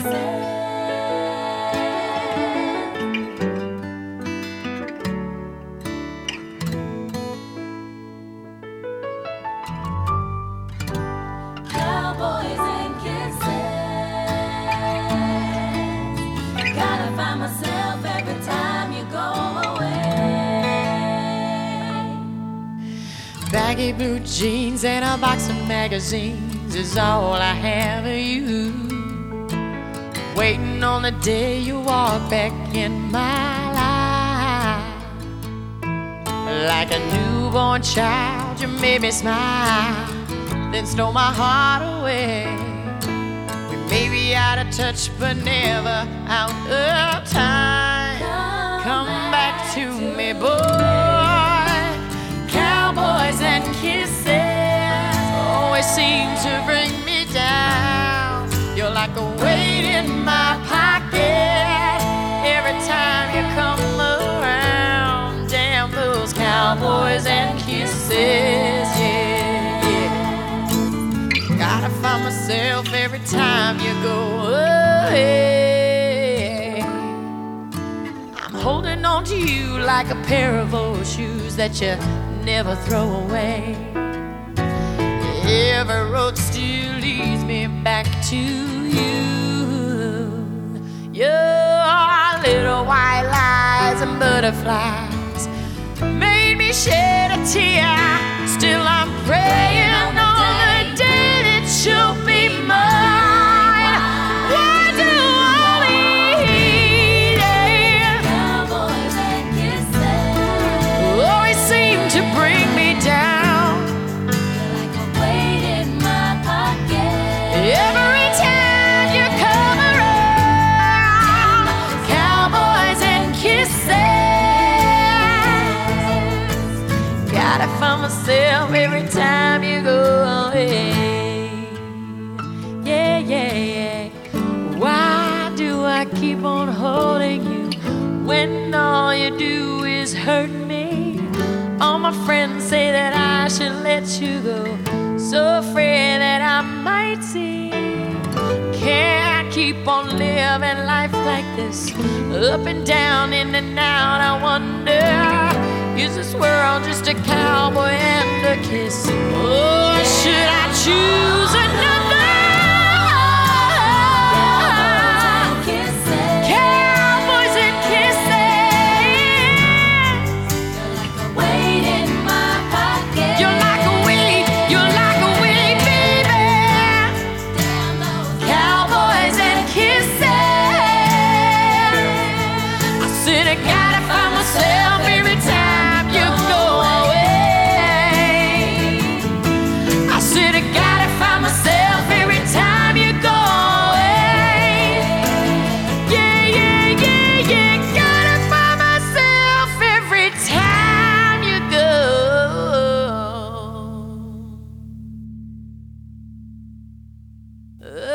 Cowboys and kisses. Gotta find myself every time you go away. Baggy blue jeans and a box of magazines is all I have of you. Waiting on the day you walk back in my life. Like a newborn child, you made me smile, then stole my heart away. We may be out of touch, but never out of time. Come back to me, boy. Cowboys and kisses always seem to bring me down. You're like a weight in my pocket every time you come around. Damn those cowboys and kisses, yeah, yeah. Gotta find myself every time you go away. I'm holding on to you like a pair of old shoes that you never throw away. Every road still leads me back to you. Your little white lies and butterflies made me shed a tear. Still I'm praying on the day that you'll be mine. Why do all these Cowboys and kisses. always seem to bring me down? Like a weight in my pocket. Every time you come around, cowboys and kisses. Gotta find myself every time you go away. Yeah, yeah, yeah. Why do I keep on holding you when all you do is hurt me? All my friends say that I should let you go, so afraid that I might see. Can't keep on living life like this, up and down, in and out. I wonder, is this world just a cowboy and a kiss? Or should I choose another? Cowboys and kisses. You're like a weight, baby. Cowboys and kisses. I said I gotta find myself every time you go away. I said I gotta find myself every time you go away. Yeah, yeah, yeah, yeah. Gotta find myself every time you go. Oh.